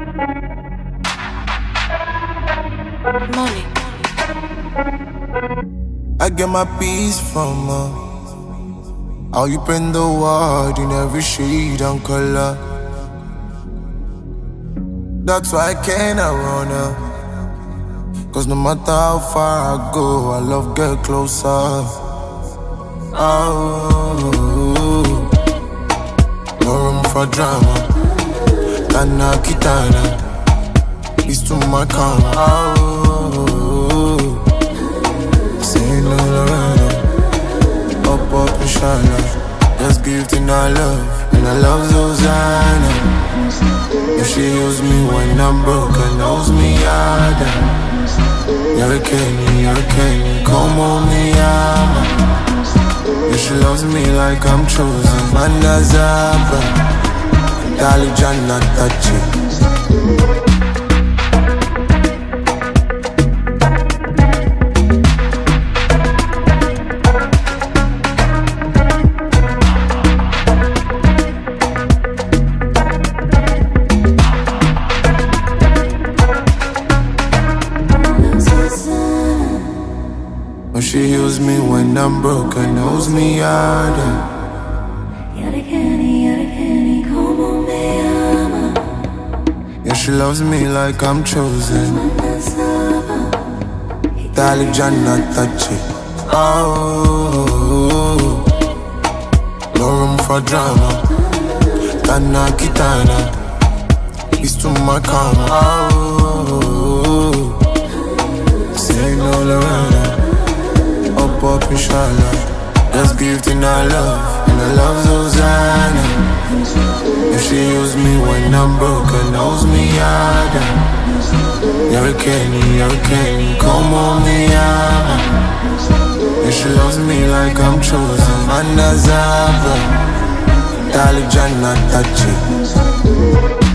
Money. I get my peace from her. How you print the word in every shade and color. That's why I cannot run her. Cause no matter how far I go, I love get closer. Oh, no room for drama. Tana kitana, it's too much karma. Oh, say no Lorena, up inshallah. Just give to our love, and I love Zozana. If she use me when I'm broken, knows me harder. You're a Kenny, come on me, ama. If she loves me like I'm chosen, Manazaba, Dali Jannah Tachi. She heals me when I'm broken, knows me harder. You're the candy, come on, me, ama. Yeah, she loves me like I'm chosen. Dali Jannah Tachi. Oh, no room for drama. Tana kitana, it's too much karma. Oh, say no Lorena. Up inshallah. Just give to our love, and I love Zozana. If she use me when I'm broken, knows me harder. You're a Kenny, come on me, ama. If she loves me like I'm chosen, Manazaba, Dali Jannah Tachi.